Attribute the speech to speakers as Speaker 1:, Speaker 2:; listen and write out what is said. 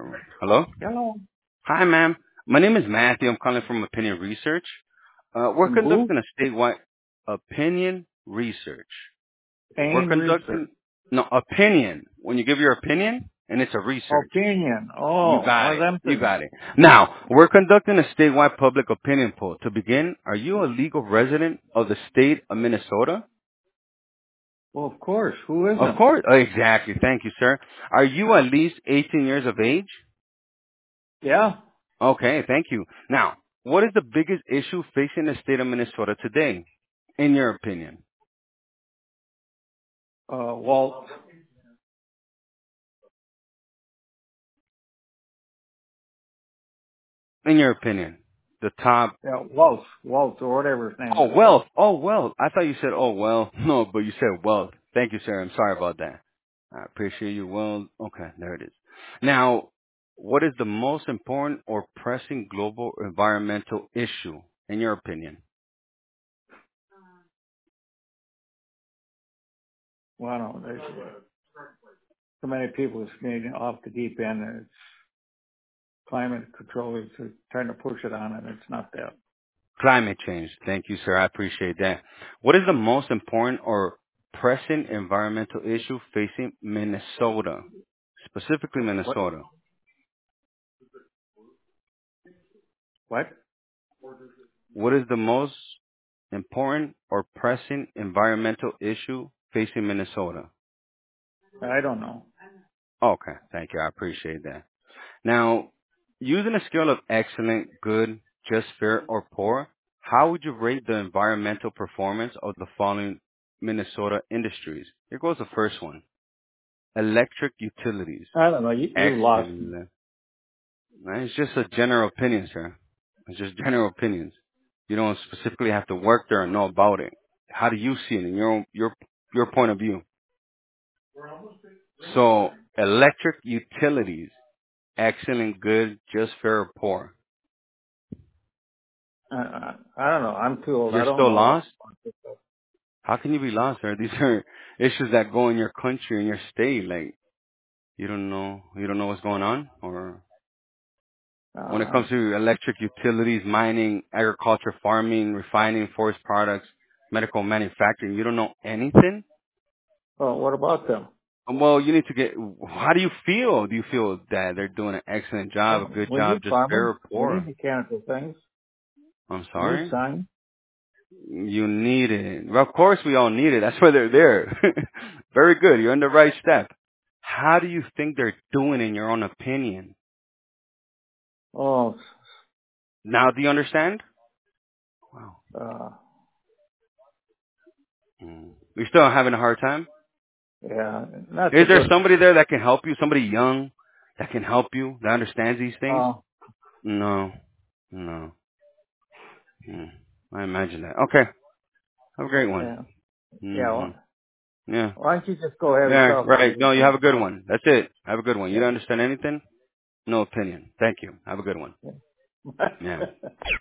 Speaker 1: Hello?
Speaker 2: Hello.
Speaker 1: Hi, ma'am. My name is Matthew. I'm calling from Opinion Research. We're
Speaker 2: From who?
Speaker 1: conducting a statewide opinion research. We're
Speaker 2: Pain research.
Speaker 1: conducting, no, opinion. When you give your opinion, and it's a research.
Speaker 2: Opinion.
Speaker 1: You
Speaker 2: Oh,
Speaker 1: got
Speaker 2: how's
Speaker 1: it.
Speaker 2: them
Speaker 1: You
Speaker 2: things?
Speaker 1: got it. Now, we're conducting a statewide public opinion poll. To begin, are you a legal resident of the state of Minnesota?
Speaker 2: Well, of course. Who
Speaker 1: Of
Speaker 2: isn't?
Speaker 1: course. Exactly. Thank you, sir. Are you at least 18 years of age?
Speaker 2: Yeah.
Speaker 1: Okay, thank you. Now, what is the biggest issue facing the state of Minnesota today, in your opinion?
Speaker 2: Walt.
Speaker 1: In your opinion, the top.
Speaker 2: Yeah, Walt. Walt or whatever his name
Speaker 1: Oh,
Speaker 2: is.
Speaker 1: wealth. Oh, wealth. I thought you said, oh, well. No, but you said wealth. Thank you, sir. I'm sorry about that. I appreciate you. Well, okay, there it is. Now, what is the most important or pressing global environmental issue, in your opinion?
Speaker 2: Well, I don't know. There's so many people is getting off the deep end, and it's climate control is trying to push it on, and it's not that.
Speaker 1: Climate change. Thank you, sir. I appreciate that. What is the most important or pressing environmental issue facing Minnesota? Specifically
Speaker 2: What?
Speaker 1: Minnesota.
Speaker 2: What?
Speaker 1: What is the most important or pressing environmental issue facing Minnesota?
Speaker 2: I don't know.
Speaker 1: Okay. Thank you. I appreciate that. Now, using a scale of excellent, good, just fair, or poor, how would you rate the environmental performance of the following Minnesota industries? Here goes the first one. Electric utilities.
Speaker 2: I don't know. You lost me.
Speaker 1: Excellent. It's just a general opinion, sir. It's just general opinions. You don't specifically have to work there and know about it. How do you see it in your point of view? So, electric utilities. Excellent, good, just fair, or poor.
Speaker 2: I don't know. I'm too old. I
Speaker 1: You're
Speaker 2: don't
Speaker 1: still
Speaker 2: know.
Speaker 1: lost? How can you be lost, sir? These are issues that go in your country and your state. Like, you don't know what's going on? Or when it
Speaker 2: Uh,
Speaker 1: comes to electric utilities, mining, agriculture, farming, refining, forest products, medical manufacturing, you don't know anything?
Speaker 2: well, what about them?
Speaker 1: Well, you need to get, how do you feel? Do you feel that they're doing an excellent job, a good
Speaker 2: We
Speaker 1: job,
Speaker 2: need
Speaker 1: just fair
Speaker 2: farming.
Speaker 1: or
Speaker 2: We need
Speaker 1: poor?
Speaker 2: mechanical things.
Speaker 1: I'm
Speaker 2: We need
Speaker 1: sorry?
Speaker 2: sign.
Speaker 1: You need it. Well, of course we all need it. That's why they're there. Very good. You're on the right step. How do you think they're doing in your own opinion?
Speaker 2: Oh,
Speaker 1: Now do you understand? Wow.
Speaker 2: uh,
Speaker 1: You're still having a hard time?
Speaker 2: yeah, not so
Speaker 1: Is there
Speaker 2: good.
Speaker 1: somebody there that can help you? Somebody young that can help you, that understands these things?
Speaker 2: Uh,
Speaker 1: No. No. Hmm. I imagine that. Okay. Have a great one.
Speaker 2: yeah, yeah.
Speaker 1: Hmm. Yeah.
Speaker 2: Why don't you just go ahead and
Speaker 1: Yeah,
Speaker 2: talk to
Speaker 1: right.
Speaker 2: me?
Speaker 1: No, you have a good one. That's it. Have a good one. You
Speaker 2: Yeah.
Speaker 1: don't understand anything? No opinion. Thank you. Have a good one.
Speaker 2: Yeah.
Speaker 1: Yeah.